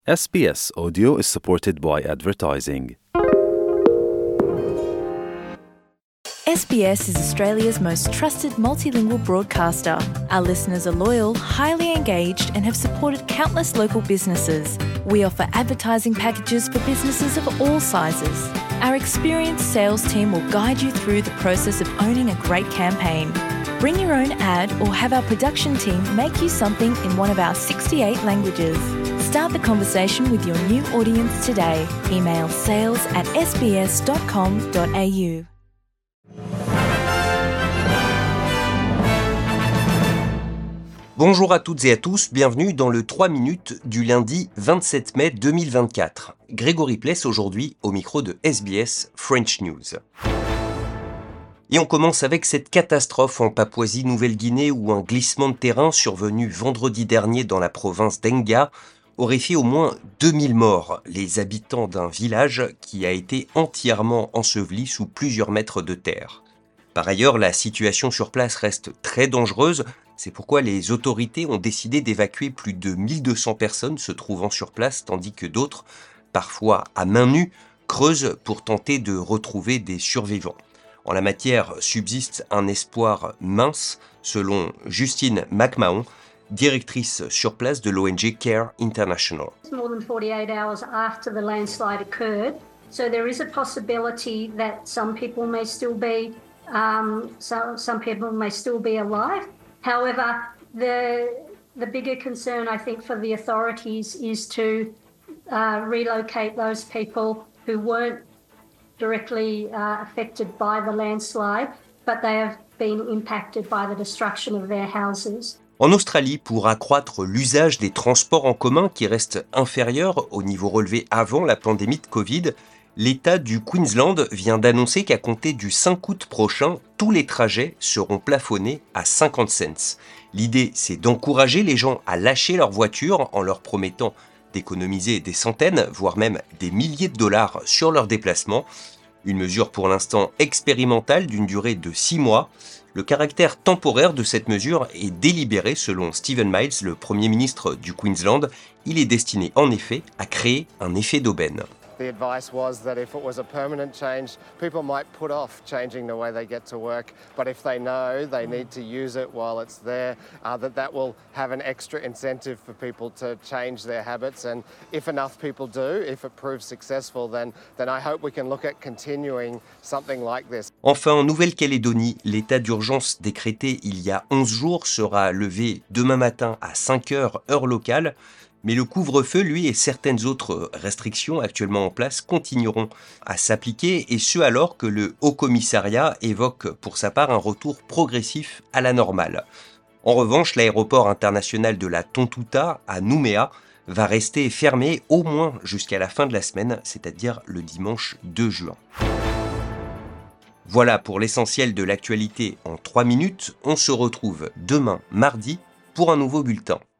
SBS Audio is supported by advertising. SBS is Australia's most trusted multilingual broadcaster. Our listeners are loyal, highly engaged, and have supported countless local businesses. We offer advertising packages for businesses of all sizes. Our experienced sales team will guide you through the process of owning a great campaign. Bring your own ad or have our production team make you something in one of our 68 languages. Start the conversation with your new audience today. Email sales@sbs.com.au. Bonjour à toutes et à tous, bienvenue dans le 3 minutes du lundi 27 mai 2024. Grégory Pless aujourd'hui au micro de SBS French News. Et on commence avec cette catastrophe en Papouasie-Nouvelle-Guinée où un glissement de terrain survenu vendredi dernier dans la province d'Enga aurait fait au moins 2000 morts, les habitants d'un village qui a été entièrement enseveli sous plusieurs mètres de terre. Par ailleurs, la situation sur place reste très dangereuse, c'est pourquoi les autorités ont décidé d'évacuer plus de 1200 personnes se trouvant sur place, tandis que d'autres, parfois à main nue, creusent pour tenter de retrouver des survivants. En la matière subsiste un espoir mince, selon Justine McMahon, directrice sur place de l'ONG Care International. More than 48 hours after the landslide occurred, so there is a possibility that some people may still be alive. However, the bigger concern I think for the authorities is to relocate those people who weren't directly affected by the landslide, but they have been impacted by the destruction of their houses. En Australie, pour accroître l'usage des transports en commun qui reste inférieur au niveau relevé avant la pandémie de Covid, l'État du Queensland vient d'annoncer qu'à compter du 5 août prochain, tous les trajets seront plafonnés à 50 cents. L'idée, c'est d'encourager les gens à lâcher leur voiture en leur promettant d'économiser des centaines, voire même des milliers de dollars sur leurs déplacements. Une mesure pour l'instant expérimentale d'une durée de 6 mois. Le caractère temporaire de cette mesure est délibéré selon Stephen Miles, le Premier ministre du Queensland. Il est destiné en effet à créer un effet d'aubaine. The advice was that if it was a permanent change, people might put off changing the way they get to work. But if they know they need to use it while it's there, that will have an extra incentive for people to change their habits. And if enough people do, if it proves successful, then I hope we can look at continuing something like this. Enfin, en Nouvelle-Calédonie, l'état d'urgence décrété il y a 11 jours sera levé demain matin à 5 heures, heure locale. Mais le couvre-feu, lui, et certaines autres restrictions actuellement en place continueront à s'appliquer, et ce alors que le Haut-Commissariat évoque pour sa part un retour progressif à la normale. En revanche, l'aéroport international de la Tontouta à Nouméa va rester fermé au moins jusqu'à la fin de la semaine, c'est-à-dire le dimanche 2 juin. Voilà pour l'essentiel de l'actualité en 3 minutes. On se retrouve demain mardi pour un nouveau bulletin.